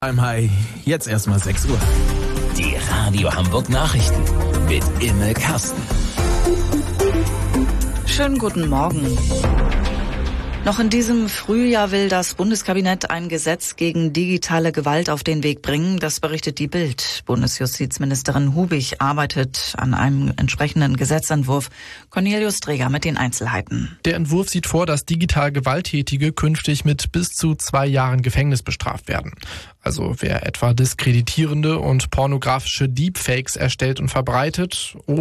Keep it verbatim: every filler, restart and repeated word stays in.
Hi, jetzt erstmal sechs Uhr. Die Radio Hamburg Nachrichten mit Imme Kasten. Schönen guten Morgen. Noch in diesem Frühjahr will das Bundeskabinett ein Gesetz gegen digitale Gewalt auf den Weg bringen. Das berichtet die Bild. Bundesjustizministerin Hubig arbeitet an einem entsprechenden Gesetzentwurf. Cornelius Dreger mit den Einzelheiten. Der Entwurf sieht vor, dass digital Gewalttätige künftig mit bis zu zwei Jahren Gefängnis bestraft werden. Also wer etwa diskreditierende und pornografische Deepfakes erstellt und verbreitet